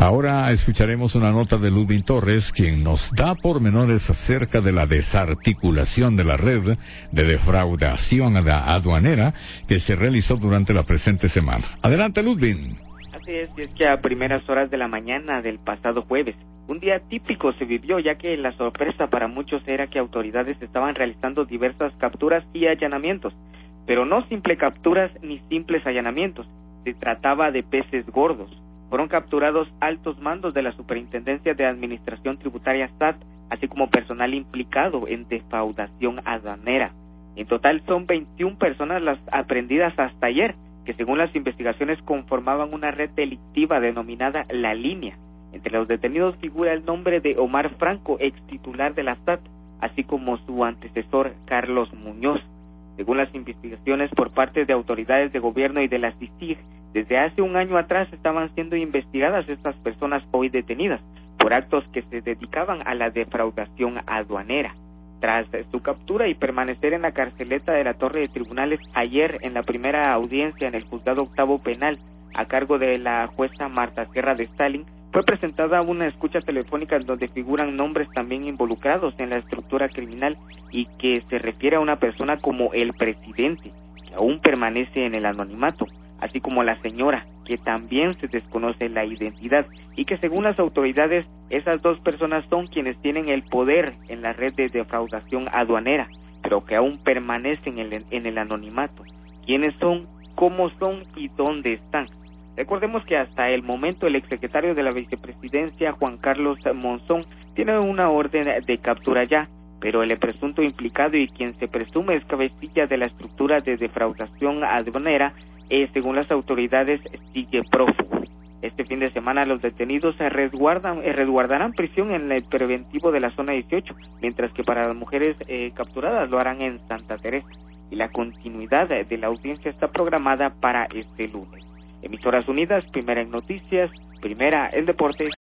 Ahora escucharemos una nota de Ludwig Torres, quien nos da pormenores acerca de la desarticulación de la red de defraudación aduanera que se realizó durante la presente semana. Adelante, Ludwig. Así es, y es que a primeras horas de la mañana del pasado jueves, un día típico se vivió, ya que la sorpresa para muchos era que autoridades estaban realizando diversas capturas y allanamientos, pero no simples capturas ni simples allanamientos, se trataba de peces gordos. Fueron capturados altos mandos de la Superintendencia de Administración Tributaria SAT, así como personal implicado en defraudación aduanera. En total son 21 personas las aprehendidas hasta ayer, que según las investigaciones conformaban una red delictiva denominada La Línea. Entre los detenidos figura el nombre de Omar Franco, ex titular de la SAT, así como su antecesor Carlos Muñoz. Según las investigaciones por parte de autoridades de gobierno y de la CICIG, desde hace un año atrás estaban siendo investigadas estas personas hoy detenidas por actos que se dedicaban a la defraudación aduanera. Tras su captura y permanecer en la carceleta de la Torre de Tribunales ayer en la primera audiencia en el Juzgado Octavo Penal a cargo de la jueza Marta Sierra de Stalin, fue presentada una escucha telefónica donde figuran nombres también involucrados en la estructura criminal y que se refiere a una persona como el presidente, que aún permanece en el anonimato, así como la señora, que también se desconoce la identidad y que según las autoridades esas dos personas son quienes tienen el poder en la red de defraudación aduanera, pero que aún permanecen en el anonimato. ¿Quiénes son? ¿Cómo son? ¿Y dónde están? Recordemos que hasta el momento el exsecretario de la Vicepresidencia, Juan Carlos Monzón, tiene una orden de captura ya, pero el presunto implicado y quien se presume es cabecilla de la estructura de defraudación aduanera, según las autoridades, sigue prófugo. Este fin de semana los detenidos resguardarán prisión en el preventivo de la zona 18, mientras que para las mujeres capturadas lo harán en Santa Teresa. Y la continuidad de la audiencia está programada para este lunes. Emisoras Unidas, primera en noticias, primera en deportes.